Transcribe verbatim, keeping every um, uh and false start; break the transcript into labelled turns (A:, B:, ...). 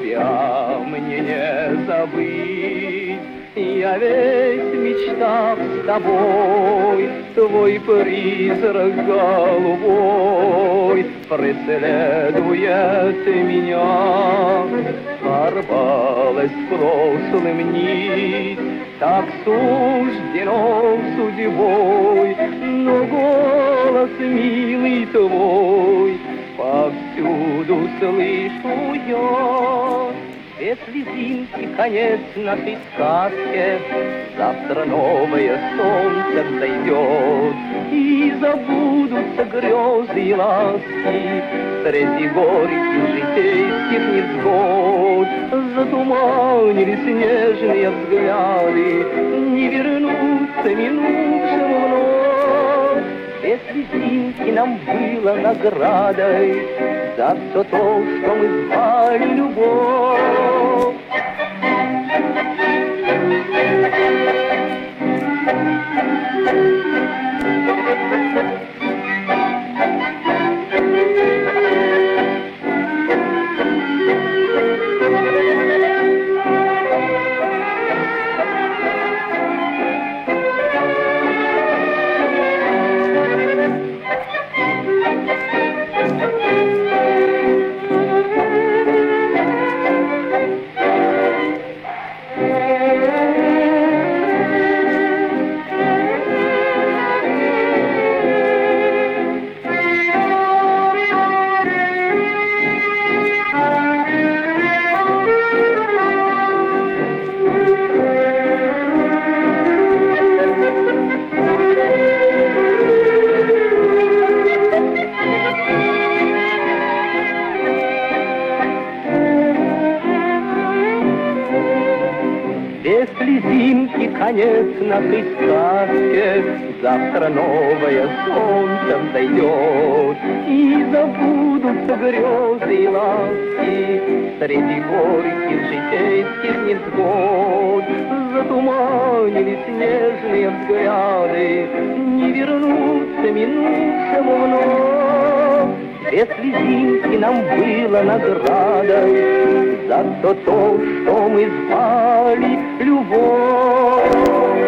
A: тебя мне не забыть. Я весь в мечтах с тобой, твой призрак голубой преследует меня. Порвалась прошлым нить, так суждено судьбой, но голос милый твой повсюду слышу я. Если зимки конец нашей сказке, завтра новое солнце взойдет, и забудутся грезы и ласки среди горьких житейских невзгод. Затуманились нежные взгляды, не вернуться минувшим вновь. Если зимки нам было наградой за все то, что мы звали любовь. Если зимки конец нашей сказке, завтра новое солнце взойдет, и забудутся грезы и ласки среди горьких житейских невзгод. Затуманились нежные взгляды, не вернуться минувшему вновь. Если зимки нам было наградой за все то, что мы звали любовь.